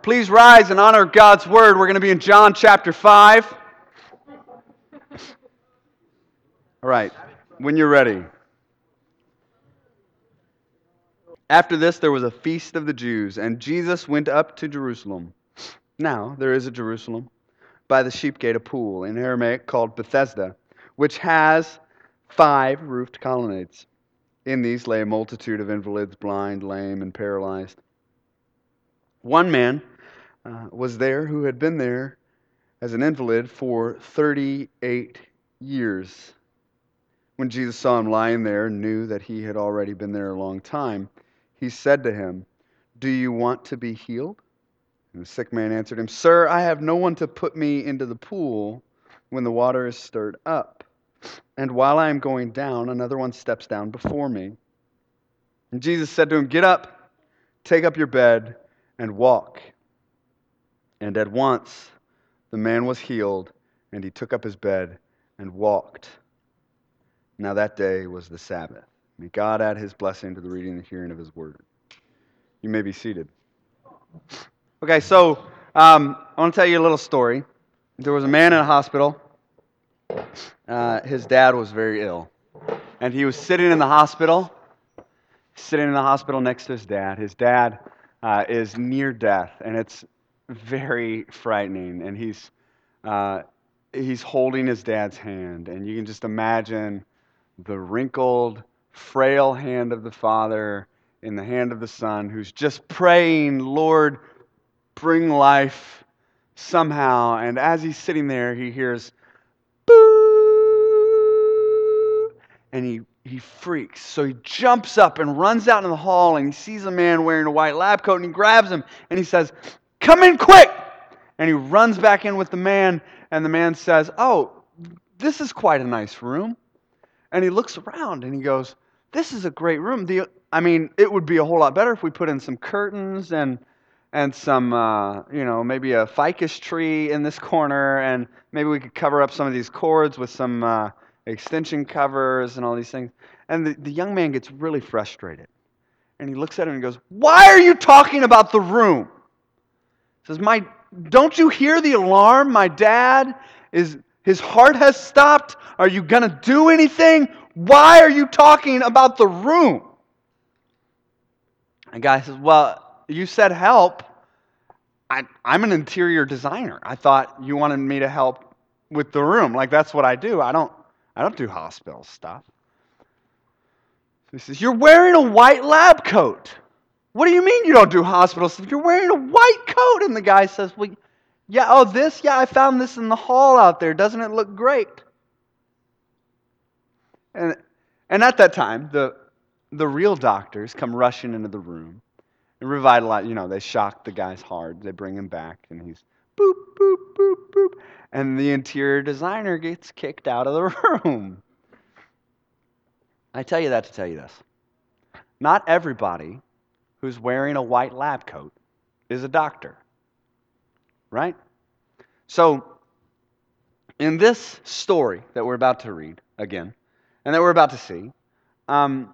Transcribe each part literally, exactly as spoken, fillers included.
Please rise in honor of God's Word. We're going to be in John chapter five. All right, when you're ready. After this, there was a feast of the Jews, and Jesus went up to Jerusalem. Now, there is at Jerusalem, by the sheep gate, a pool, in Aramaic called Bethesda, which has five roofed colonnades. In these lay a multitude of invalids, blind, lame, and paralyzed. One man uh, was there who had been there as an invalid for thirty-eight years. When Jesus saw him lying there and knew that he had already been there a long time, he said to him, "Do you want to be healed?" And the sick man answered him, "Sir, I have no one to put me into the pool when the water is stirred up. And while I am going down, another one steps down before me." And Jesus said to him, "Get up, take up your bed, and walk." And at once the man was healed, and he took up his bed and walked. Now that day was the Sabbath. May God add his blessing to the reading and the hearing of his word. You may be seated. Okay, so um, I want to tell you a little story. There was a man in a hospital. Uh, his dad was very ill. And he was sitting in the hospital, sitting in the hospital next to his dad. His dad uh, is near death, and it's very frightening. And he's uh, he's holding his dad's hand, and you can just imagine the wrinkled, frail hand of the father in the hand of the son, who's just praying, "Lord, bring life somehow." And as he's sitting there, he hears, "Boo!" And he, he freaks. So he jumps up and runs out in the hall, and he sees a man wearing a white lab coat, and he grabs him, and he says, "Come in quick!" And he runs back in with the man, and the man says, "Oh, this is quite a nice room." And he looks around, and he goes, "This is a great room. The, I mean, it would be a whole lot better if we put in some curtains and and some, uh, you know, maybe a ficus tree in this corner, and maybe we could cover up some of these cords with some uh, extension covers and all these things." And the, the young man gets really frustrated. And he looks at him and goes, "Why are you talking about the room?" He says, "My, don't you hear the alarm? My dad is, his heart has stopped. Are you going to do anything? Why are you talking about the room?" And the guy says, "Well, you said help. I, I'm an interior designer. I thought you wanted me to help with the room. Like, that's what I do. I don't I don't do hospital stuff." He says, "You're wearing a white lab coat. What do you mean you don't do hospital stuff? You're wearing a white coat." And the guy says, "Well, yeah, oh, this? Yeah, I found this in the hall out there. Doesn't it look great?" And and at that time, the the real doctors come rushing into the room and revitalize. You know, they shock the guy's heart. They bring him back, and he's boop, boop, boop, boop. And the interior designer gets kicked out of the room. I tell you that to tell you this. Not everybody who's wearing a white lab coat is a doctor. Right? So, in this story that we're about to read again, and that we're about to see, um,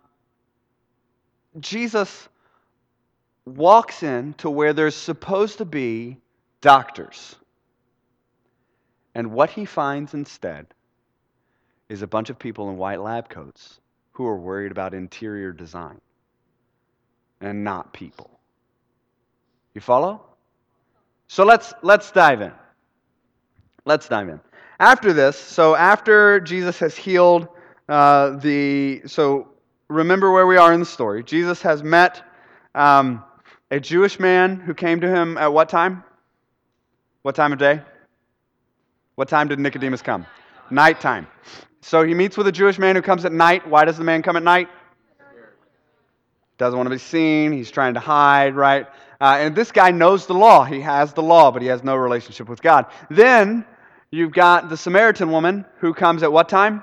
Jesus walks in to where there's supposed to be doctors. And what he finds instead is a bunch of people in white lab coats who are worried about interior design and not people. You follow? So let's let's dive in. Let's dive in. After this, so after Jesus has healed uh, the, so remember where we are in the story. Jesus has met um, a Jewish man who came to him at what time? What time of day? What time did Nicodemus come? Nighttime. So he meets with a Jewish man who comes at night. Why does the man come at night? Doesn't want to be seen. He's trying to hide, right? Uh, and this guy knows the law. He has the law, but he has no relationship with God. Then you've got the Samaritan woman who comes at what time?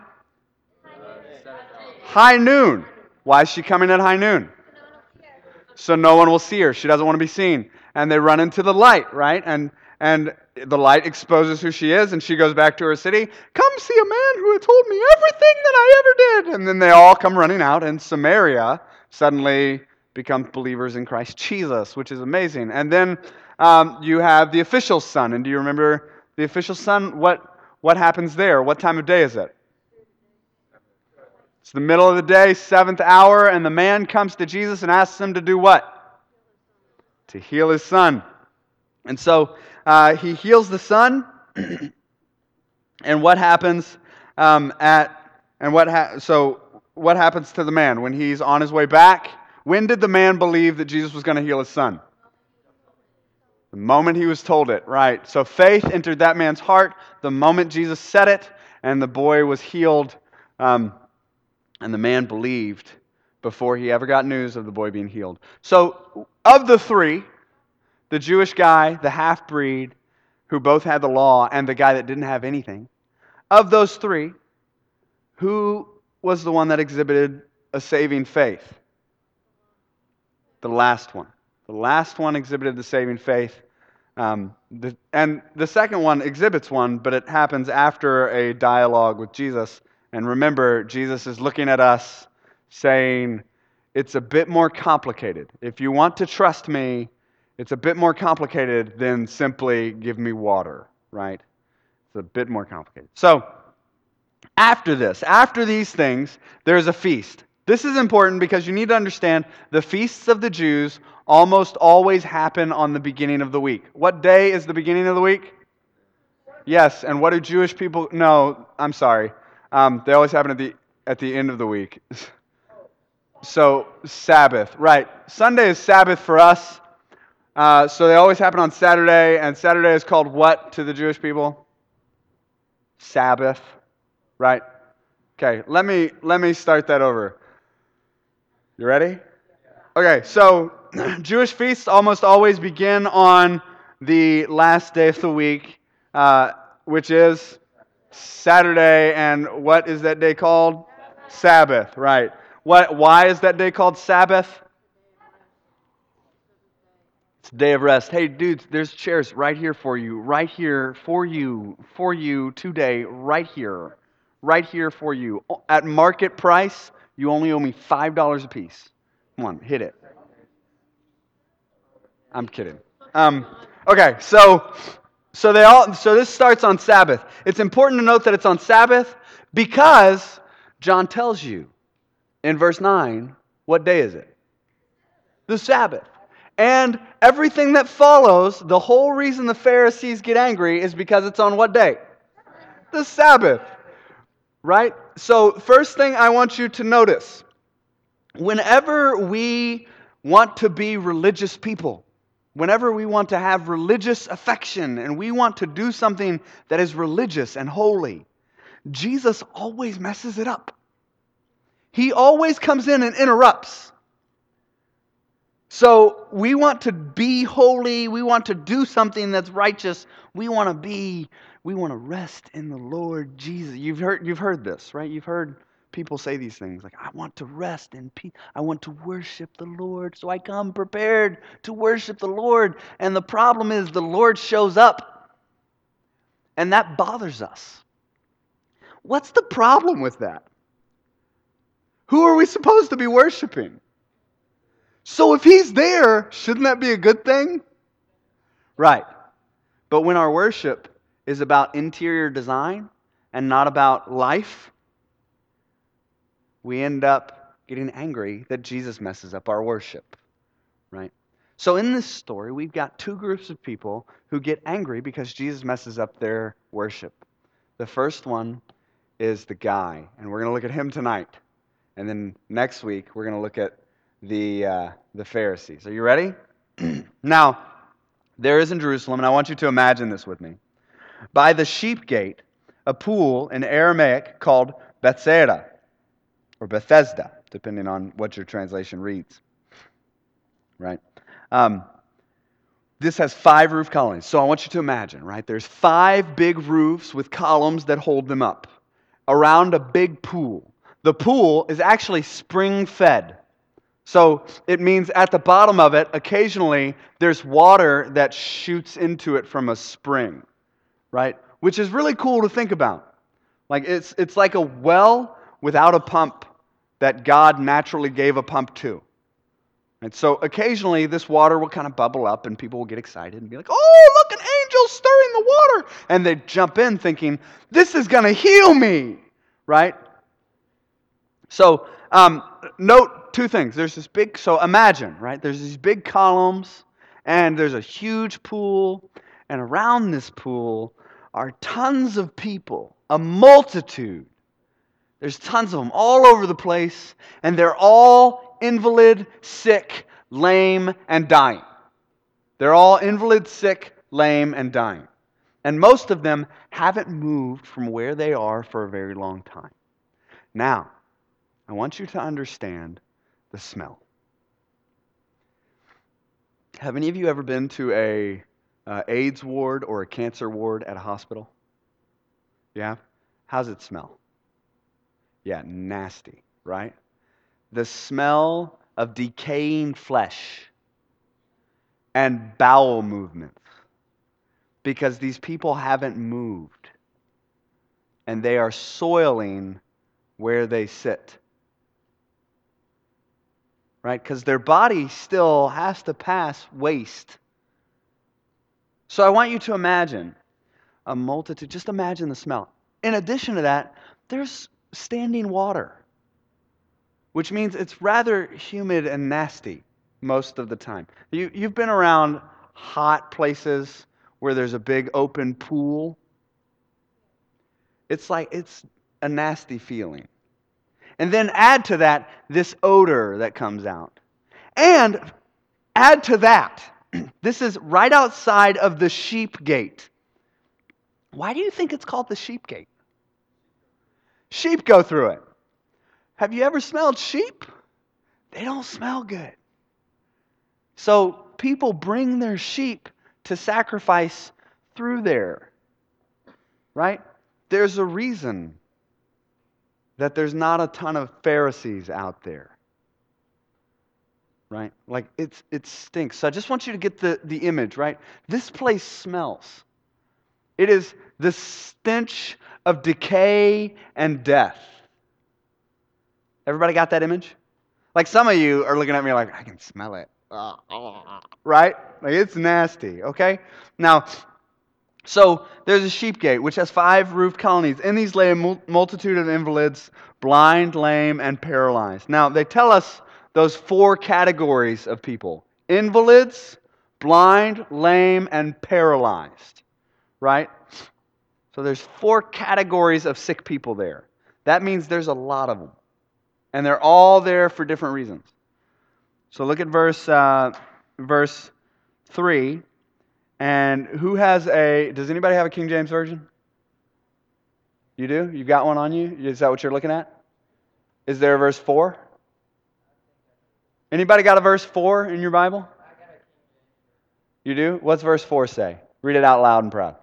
High noon. Why is she coming at high noon? So no one will see her. She doesn't want to be seen. And they run into the light, right? And and the light exposes who she is, and she goes back to her city. "Come see a man who had told me everything that I ever did." And then they all come running out, and Samaria suddenly becomes believers in Christ Jesus, which is amazing. And then Um, you have the official sun. And do you remember the official sun? What, what happens there? What time of day is it? It's the middle of the day, seventh hour, and the man comes to Jesus and asks him to do what? To heal his son. And so uh, he heals the son, and what happens um, at and what ha- so what happens to the man when he's on his way back? When did the man believe that Jesus was going to heal his son? The moment he was told it, right? So faith entered that man's heart the moment Jesus said it, and the boy was healed. Um, And the man believed before he ever got news of the boy being healed. So, of the three, the Jewish guy, the half-breed, who both had the law, and the guy that didn't have anything, of those three, who was the one that exhibited a saving faith? The last one. The last one exhibited the saving faith. Um, the, and the second one exhibits one, but it happens after a dialogue with Jesus. And remember, Jesus is looking at us saying, it's a bit more complicated. If you want to trust me, it's a bit more complicated than simply give me water, right? It's a bit more complicated. So, after this, after these things, there's a feast. This is important because you need to understand the feasts of the Jews almost always happen on the beginning of the week. What day is the beginning of the week? Yes, and what do Jewish people... No, I'm sorry. Um, they always happen at the at the end of the week. So, Sabbath. Right. Sunday is Sabbath for us. Uh, so they always happen on Saturday, and Saturday is called what to the Jewish people? Sabbath. Right? Okay, let me let me start that over. You ready? Okay, so Jewish feasts almost always begin on the last day of the week, uh, which is Saturday, and what is that day called? Sabbath, right. What? Why is that day called Sabbath? It's a day of rest. Hey, dudes, there's chairs right here for you, right here for you, for you today, right here, right here for you. At market price, you only owe me five dollars a piece. Come on, hit it. I'm kidding. Um, okay, so so they all so this starts on Sabbath. It's important to note that it's on Sabbath because John tells you in verse nine, what day is it? The Sabbath. And everything that follows, the whole reason the Pharisees get angry is because it's on what day? The Sabbath. Right? So first thing I want you to notice, whenever we want to be religious people, whenever we want to have religious affection and we want to do something that is religious and holy, Jesus always messes it up. He always comes in and interrupts. So we want to be holy, we want to do something that's righteous, we want to be, we want to rest in the Lord Jesus. You've heard, you've heard this, right? You've heard people say these things like, I want to rest in peace. I want to worship the Lord. So I come prepared to worship the Lord. And the problem is the Lord shows up. And that bothers us. What's the problem with that? Who are we supposed to be worshiping? So if He's there, shouldn't that be a good thing? Right. But when our worship is about interior design and not about life, we end up getting angry that Jesus messes up our worship, right? So in this story, we've got two groups of people who get angry because Jesus messes up their worship. The first one is the guy, and we're going to look at him tonight. And then next week, we're going to look at the uh, the Pharisees. Are you ready? Now, there is in Jerusalem, and I want you to imagine this with me, by the sheep gate, a pool in Aramaic called Bethsaida, or Bethesda, depending on what your translation reads. Right? Um, this has five roof columns. So I want you to imagine, right? There's five big roofs with columns that hold them up around a big pool. The pool is actually spring-fed. So it means at the bottom of it, occasionally, there's water that shoots into it from a spring, right? Which is really cool to think about. Like it's it's like a well without a pump that God naturally gave a pump to. And so occasionally this water will kind of bubble up and people will get excited and be like, oh, look, an angel stirring the water. And they jump in thinking, this is going to heal me, right? So um, note two things. There's this big, so imagine, right? There's these big columns and there's a huge pool. And around this pool are tons of people, a multitude. There's tons of them all over the place. And they're all invalid, sick, lame, and dying. They're all invalid, sick, lame, and dying. And most of them haven't moved from where they are for a very long time. Now, I want you to understand the smell. Have any of you ever been to a uh, AIDS ward or a cancer ward at a hospital? Yeah? How's it smell? Yeah, nasty, right? The smell of decaying flesh and bowel movements, because these people haven't moved and they are soiling where they sit. Right? Because their body still has to pass waste. So I want you to imagine a multitude. Just imagine the smell. In addition to that, there's standing water, which means it's rather humid and nasty most of the time. You, you've been around hot places where there's a big open pool. It's like, it's a nasty feeling. And then add to that this odor that comes out. And add to that, this is right outside of the sheep gate. Why do you think it's called the sheep gate? Sheep go through it. Have you ever smelled sheep? They don't smell good. So people bring their sheep to sacrifice through there. Right? There's a reason that there's not a ton of Pharisees out there. Right? Like, it's it stinks. So I just want you to get the, the image, right? This place smells. It is the stench of decay and death. Everybody got that image? Like, some of you are looking at me like, I can smell it. Right? Like, it's nasty, okay? Now, so there's a sheep gate, which has five roofed colonies. In these lay a multitude of invalids, blind, lame, and paralyzed. Now, they tell us those four categories of people: invalids, blind, lame, and paralyzed. Right? So there's four categories of sick people there. That means there's a lot of them. And they're all there for different reasons. So look at verse uh, verse three. And who has a, does anybody have a King James Version? You do? You've got one on you? Is that what you're looking at? Is there a verse four? Anybody got a verse four in your Bible? You do? What's verse four say? Read it out loud and proud.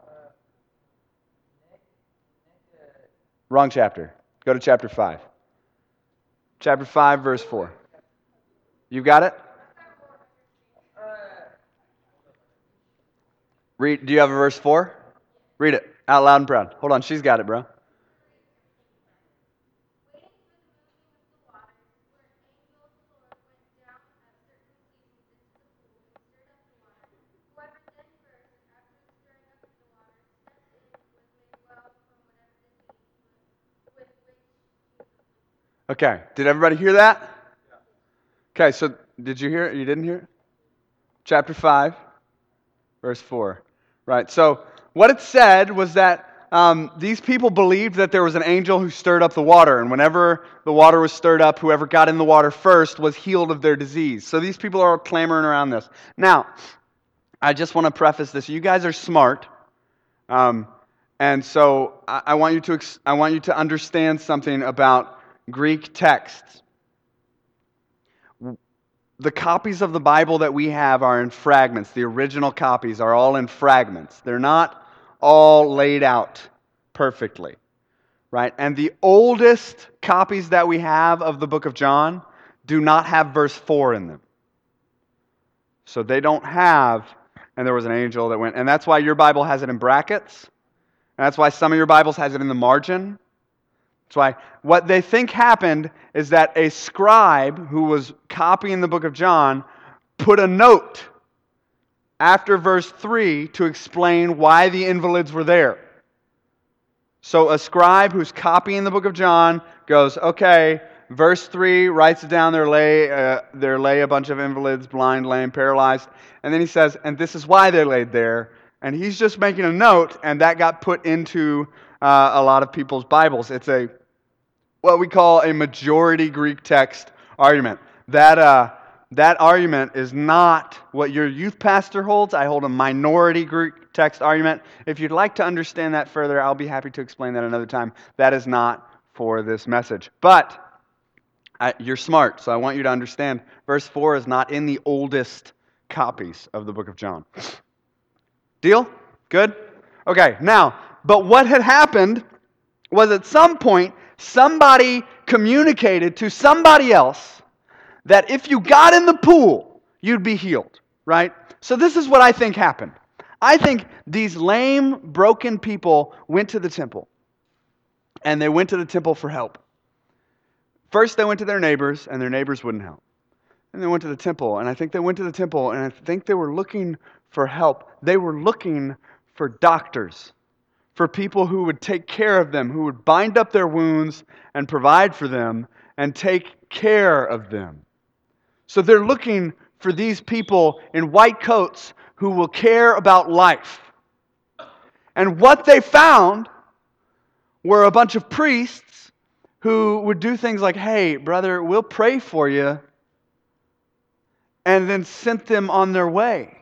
Wrong chapter. Go to chapter five. Chapter five, verse four. You got it? Read. Do you have a verse four? Read it out loud and proud. Hold on, she's got it, bro. Okay, did everybody hear that? Okay, so did you hear it? You didn't hear it? Chapter five, verse four. Right, so what it said was that um, these people believed that there was an angel who stirred up the water, and whenever the water was stirred up, whoever got in the water first was healed of their disease. So these people are clamoring around this. Now, I just want to preface this. You guys are smart, um, and so I, I want you to ex- I want you to understand something about Greek texts. The copies of the Bible that we have are in fragments. The original copies are all in fragments. They're not all laid out perfectly, right? And the oldest copies that we have of the book of John do not have verse four in them. So they don't have, and there was an angel that went, and that's why your Bible has it in brackets. And that's why some of your Bibles has it in the margin. That's why what they think happened is that a scribe who was copying the book of John put a note after verse three to explain why the invalids were there. So a scribe who's copying the book of John goes, okay, verse three, writes it down, there lay, uh, there lay a bunch of invalids, blind, lame, paralyzed. And then he says, and this is why they laid there. And he's just making a note, and that got put into uh, a lot of people's Bibles. It's a what we call a majority Greek text argument. That uh, that argument is not what your youth pastor holds. I hold a minority Greek text argument. If you'd like to understand that further, I'll be happy to explain that another time. That is not for this message. But I, you're smart, so I want you to understand. Verse four is not in the oldest copies of the book of John. Deal? Good? Okay, now, but what had happened was at some point, somebody communicated to somebody else that if you got in the pool, you'd be healed, right? So this is what I think happened. I think these lame, broken people went to the temple, and they went to the temple for help. First, they went to their neighbors, and their neighbors wouldn't help. And they went to the temple, and I think they went to the temple, and I think they were looking for help. They were looking for doctors, for people who would take care of them, who would bind up their wounds and provide for them and take care of them. So they're looking for these people in white coats who will care about life. And what they found were a bunch of priests who would do things like, hey, brother, we'll pray for you, and then sent them on their way.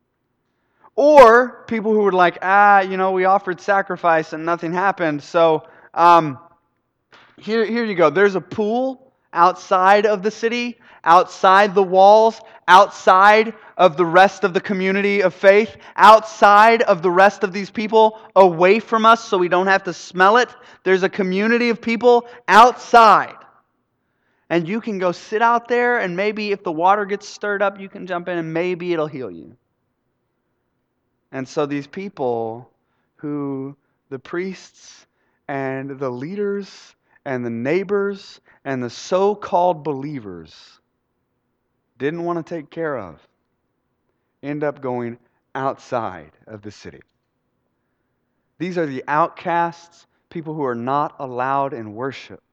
Or people who were like, ah, you know, we offered sacrifice and nothing happened. So um, here, here you go. There's a pool outside of the city, outside the walls, outside of the rest of the community of faith, outside of the rest of these people, away from us so we don't have to smell it. There's a community of people outside. And you can go sit out there, and maybe if the water gets stirred up, you can jump in and maybe it'll heal you. And so these people who the priests and the leaders and the neighbors and the so-called believers didn't want to take care of end up going outside of the city. These are the outcasts, people who are not allowed in worship.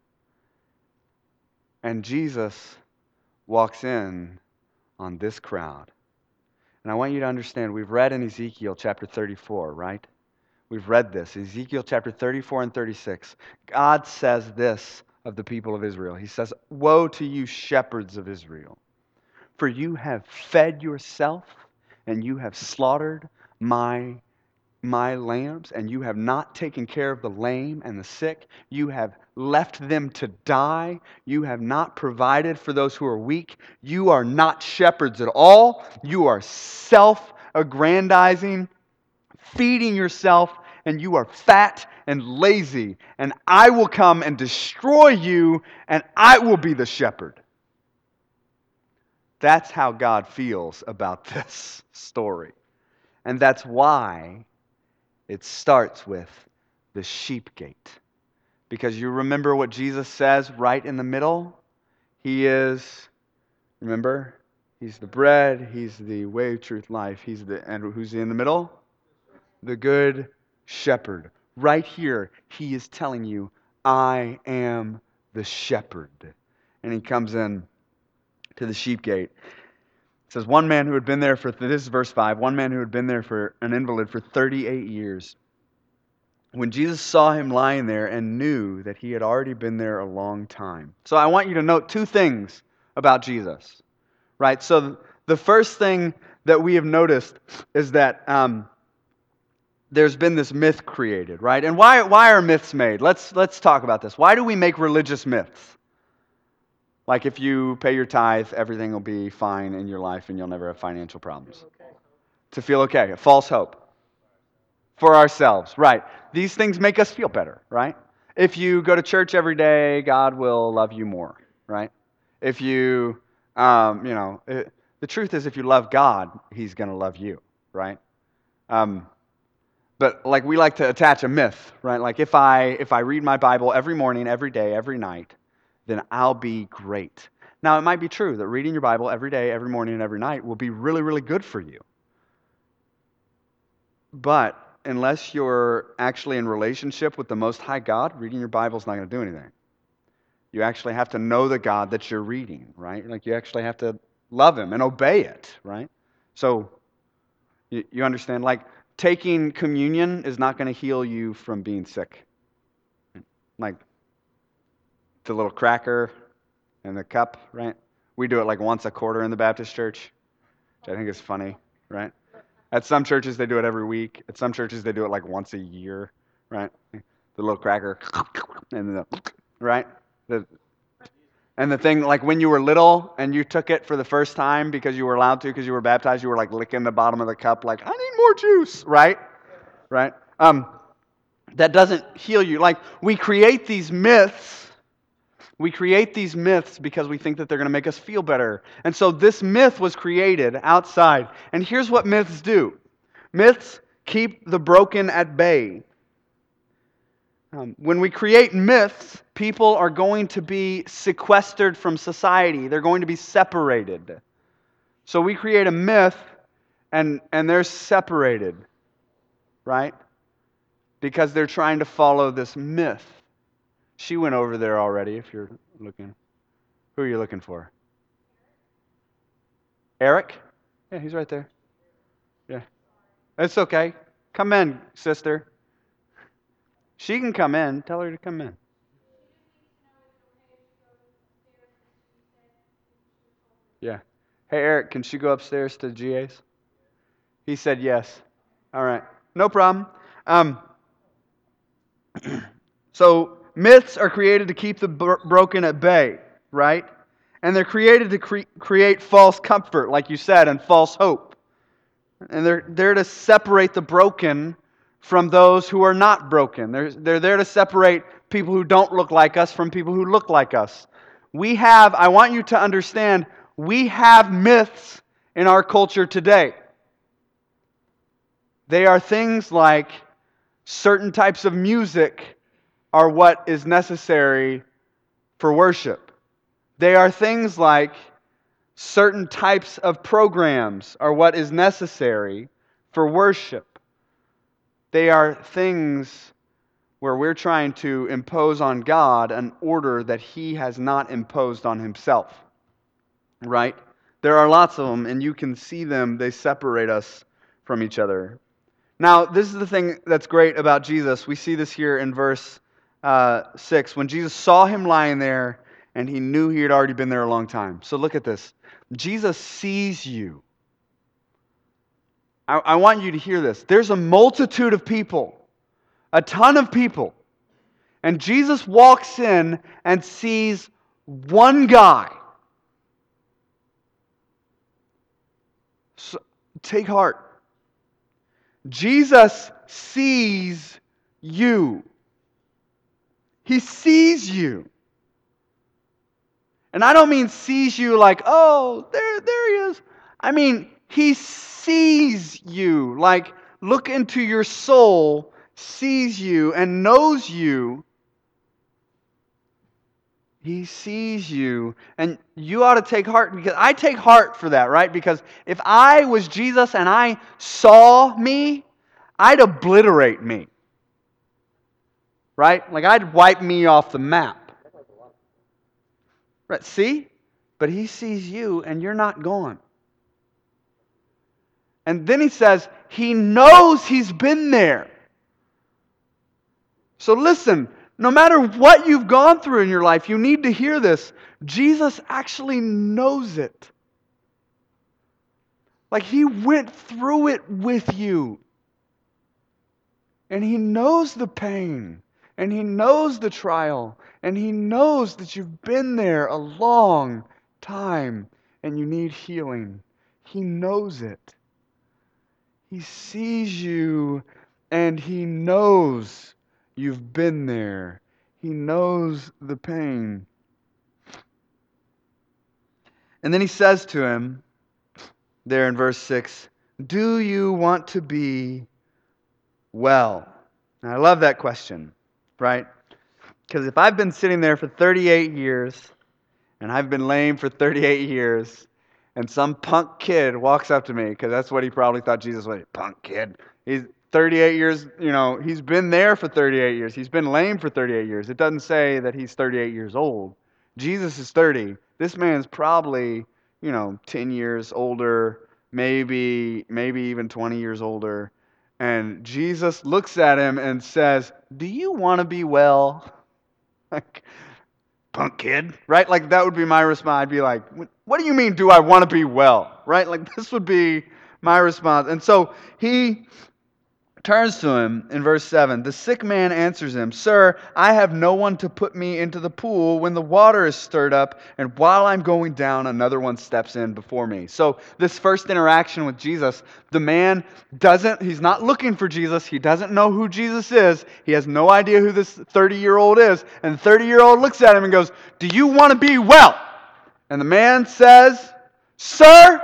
And Jesus walks in on this crowd. And I want you to understand, we've read in Ezekiel chapter thirty-four, right? We've read this. Ezekiel chapter thirty-four and thirty-six. God says this of the people of Israel. He says, woe to you shepherds of Israel, for you have fed yourself and you have slaughtered my my lambs, and you have not taken care of the lame and the sick. You have left them to die. You have not provided for those who are weak. You are not shepherds at all. You are self-aggrandizing, feeding yourself, and you are fat and lazy. And I will come and destroy you, and I will be the shepherd. That's how God feels about this story. And that's why it starts with the sheep gate. Because you remember what Jesus says right in the middle? He is, remember? He's the bread, He's the way, truth, life. He's the, and who's in the middle? The good shepherd. Right here, He is telling you, I am the shepherd. And He comes in to the sheep gate. It says, one man who had been there for, this is verse five, one man who had been there for an invalid for thirty-eight years. When Jesus saw him lying there and knew that he had already been there a long time. So I want you to note two things about Jesus, right? So the first thing that we have noticed is that um, there's been this myth created, right? And why, why are myths made? Let's, let's talk about this. Why do we make religious myths? Like if you pay your tithe, everything will be fine in your life and you'll never have financial problems. Okay. To feel okay, a false hope. For ourselves, right. These things make us feel better, right? If you go to church every day, God will love you more, right? If you, um, you know, it, the truth is if you love God, He's going to love you, right? Um, But like we like to attach a myth, right? Like if I if I read my Bible every morning, every day, every night, then I'll be great. Now, it might be true that reading your Bible every day, every morning, and every night will be really, really good for you. But unless you're actually in relationship with the Most High God, reading your Bible is not going to do anything. You actually have to know the God that you're reading, right? Like you actually have to love Him and obey it, right? So you, you understand? Like taking communion is not going to heal you from being sick. Like the little cracker and the cup, right? We do it like once a quarter in the Baptist church, which I think is funny, right? At some churches, they do it every week. At some churches, they do it like once a year, right? The little cracker, and the, right? The, and the thing, like when you were little and you took it for the first time because you were allowed to, because you were baptized, you were like licking the bottom of the cup, like, I need more juice, right? Right? Um, that doesn't heal you. Like, we create these myths. We create these myths because we think that they're going to make us feel better. And so this myth was created outside. And here's what myths do. Myths keep the broken at bay. Um, when we create myths, people are going to be sequestered from society. They're going to be separated. So we create a myth, and, and they're separated, right? Because they're trying to follow this myth. She went over there already, if you're looking. Who are you looking for? Eric? Yeah, he's right there. Yeah. It's okay. Come in, sister. She can come in. Tell her to come in. Yeah. Hey, Eric, can she go upstairs to G A's? He said yes. All right. No problem. Um, so, myths are created to keep the bro- broken at bay, right? And they're created to cre- create false comfort, like you said, and false hope. And they're there to separate the broken from those who are not broken. They're, they're there to separate people who don't look like us from people who look like us. We have, I want you to understand, we have myths in our culture today. They are things like certain types of music are what is necessary for worship. They are things like certain types of programs are what is necessary for worship. They are things where we're trying to impose on God an order that He has not imposed on Himself. Right? There are lots of them, and you can see them. They separate us from each other. Now, this is the thing that's great about Jesus. We see this here in verse uh, six. When Jesus saw him lying there, and he knew he had already been there a long time. So look at this. Jesus sees you. I, I want you to hear this. There's a multitude of people, a ton of people. And Jesus walks in and sees one guy. So, take heart. Jesus sees you. He sees you. And I don't mean sees you like, oh, there, there he is. I mean, He sees you. Like, look into your soul, sees you, and knows you. He sees you. And you ought to take heart, because I take heart for that, right? Because if I was Jesus and I saw me, I'd obliterate me. Right? Like, I'd wipe me off the map. Right? See? But He sees you and you're not gone. And then He says, He knows He's been there. So listen, no matter what you've gone through in your life, you need to hear this. Jesus actually knows it. Like He went through it with you. And He knows the pain. And He knows the trial. And He knows that you've been there a long time and you need healing. He knows it. He sees you and He knows you've been there. He knows the pain. And then He says to him, there in verse six, do you want to be well? And I love that question, right? Because if I've been sitting there for thirty-eight years, and I've been lame for thirty-eight years, and some punk kid walks up to me, because that's what he probably thought Jesus was, punk kid. He's thirty-eight years, you know, he's been there for thirty-eight years. He's been lame for thirty-eight years. It doesn't say that he's thirty-eight years old. Jesus is thirty. This man's probably, you know, ten years older, maybe, maybe even twenty years older. And Jesus looks at him and says, "Do you want to be well?" Like, punk kid, right? Like, that would be my response. I'd be like, what do you mean, do I want to be well, right? Like, this would be my response. And so he turns to him in verse seven. The sick man answers him, "Sir, I have no one to put me into the pool when the water is stirred up, and while I'm going down, another one steps in before me." So this first interaction with Jesus, the man doesn't, he's not looking for Jesus. He doesn't know who Jesus is. He has no idea who this thirty-year-old is. And the thirty-year-old looks at him and goes, "Do you want to be well?" And the man says, "Sir,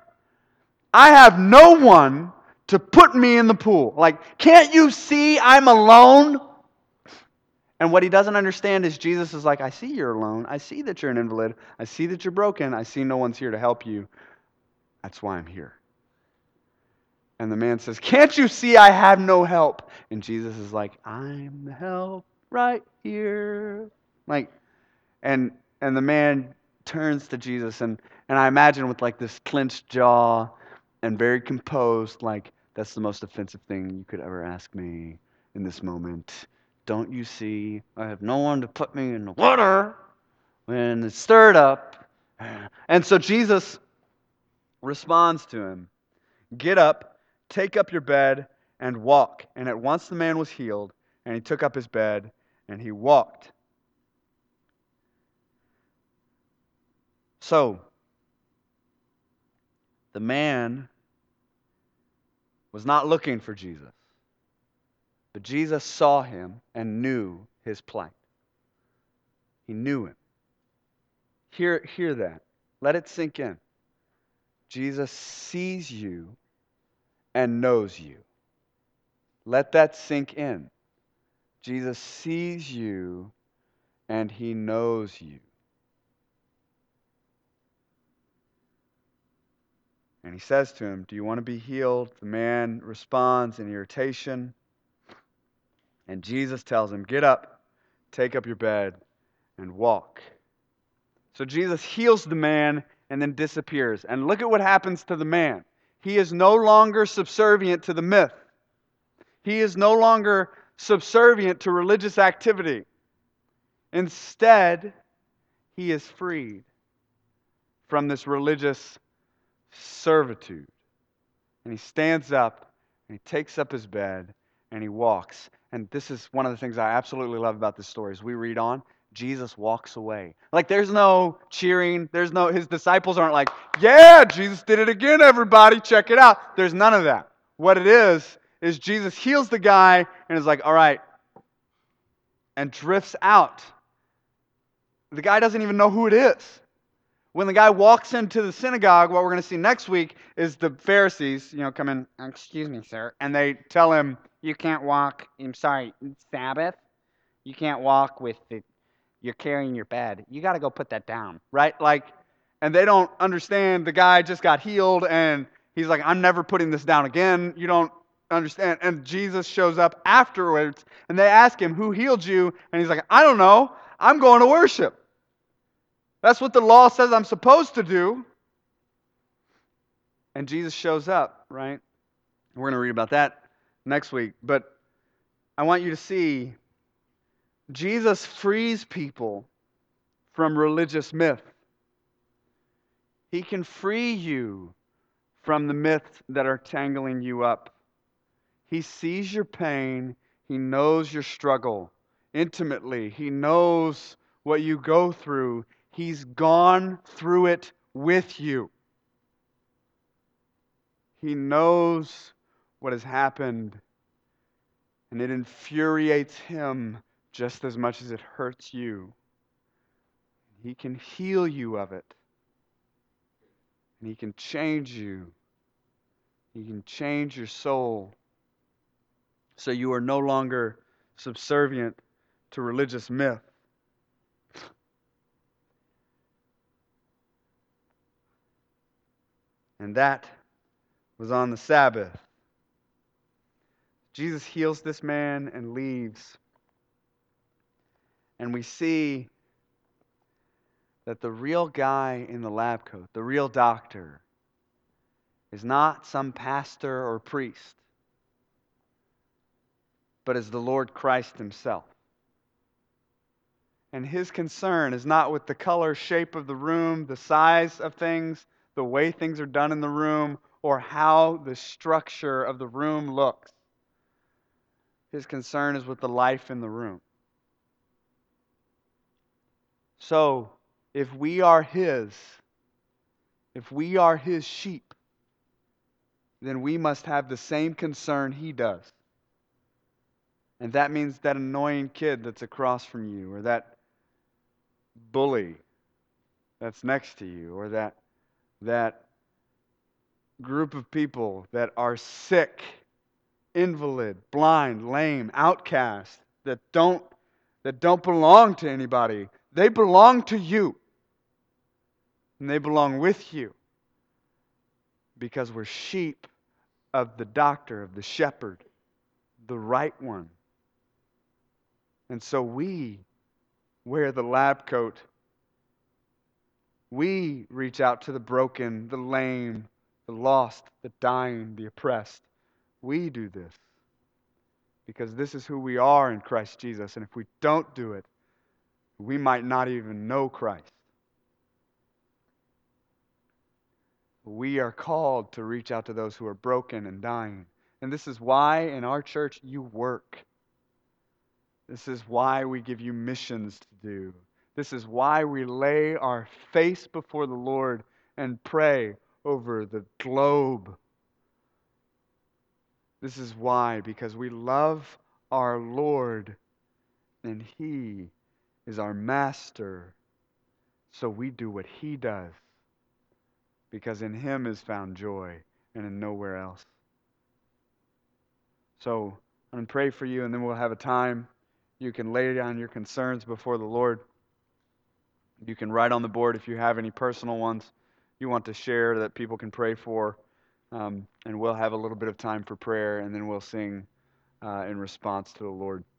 I have no one to put me in the pool." Like, can't you see I'm alone? And what he doesn't understand is Jesus is like, I see you're alone. I see that you're an invalid. I see that you're broken. I see no one's here to help you. That's why I'm here. And the man says, "Can't you see I have no help?" And Jesus is like, "I'm the help right here." Like, and and the man turns to Jesus, and, and I imagine with like this clenched jaw and very composed, like, "That's the most offensive thing you could ever ask me in this moment. Don't you see I have no one to put me in the water when it's stirred up?" And so Jesus responds to him, "Get up, take up your bed, and walk." And at once the man was healed, and he took up his bed, and he walked. So, the man was not looking for Jesus, but Jesus saw him and knew his plight. He knew him. Hear, hear that. Let it sink in. Jesus sees you and knows you. Let that sink in. Jesus sees you and he knows you. And he says to him, "Do you want to be healed?" The man responds in irritation. And Jesus tells him, "Get up, take up your bed, and walk." So Jesus heals the man and then disappears. And look at what happens to the man. He is no longer subservient to the myth. He is no longer subservient to religious activity. Instead, he is freed from this religious servitude. And he stands up, and he takes up his bed, and he walks. And this is one of the things I absolutely love about this story. As we read on, Jesus walks away. Like, there's no cheering. There's no, his disciples aren't like, "Yeah, Jesus did it again, everybody, check it out." There's none of that. What it is, is Jesus heals the guy and is like, "All right," and drifts out. The guy doesn't even know who it is. When the guy walks into the synagogue, what we're going to see next week is the Pharisees, you know, come in, "Excuse me, sir," and they tell him, "You can't walk, I'm sorry, it's Sabbath. You can't walk with the, you're carrying your bed. You got to go put that down," right? Like, and they don't understand the guy just got healed, and he's like, "I'm never putting this down again." You don't understand. And Jesus shows up afterwards, and they ask him, "Who healed you?" And he's like, "I don't know. I'm going to worship. That's what the law says I'm supposed to do." And Jesus shows up, right? We're going to read about that next week. But I want you to see Jesus frees people from religious myth. He can free you from the myths that are tangling you up. He sees your pain. He knows your struggle intimately. He knows what you go through. He's gone through it with you. He knows what has happened, and it infuriates him just as much as it hurts you. He can heal you of it, and he can change you. He can change your soul. So you are no longer subservient to religious myth. And that was on the Sabbath. Jesus heals this man and leaves. And we see that the real guy in the lab coat, the real doctor, is not some pastor or priest, but is the Lord Christ himself. And his concern is not with the color, shape of the room, the size of things, the way things are done in the room, or how the structure of the room looks. His concern is with the life in the room. So, if we are his, if we are his sheep, then we must have the same concern he does. And that means that annoying kid that's across from you, or that bully that's next to you, or that that group of people that are sick, invalid, blind, lame, outcast, that don't that don't belong to anybody. They belong to you. And they belong with you. Because we're sheep of the doctor, of the shepherd, the right one. And so we wear the lab coat. We reach out to the broken, the lame, the lost, the dying, the oppressed. We do this because this is who we are in Christ Jesus. And if we don't do it, we might not even know Christ. We are called to reach out to those who are broken and dying. And this is why in our church you work. This is why we give you missions to do. This is why we lay our face before the Lord and pray over the globe. This is why, because we love our Lord and He is our master. So we do what He does, because in Him is found joy and in nowhere else. So I'm going to pray for you, and then we'll have a time. You can lay down your concerns before the Lord. You can write on the board if you have any personal ones you want to share that people can pray for. Um, and we'll have a little bit of time for prayer, and then we'll sing uh, in response to the Lord.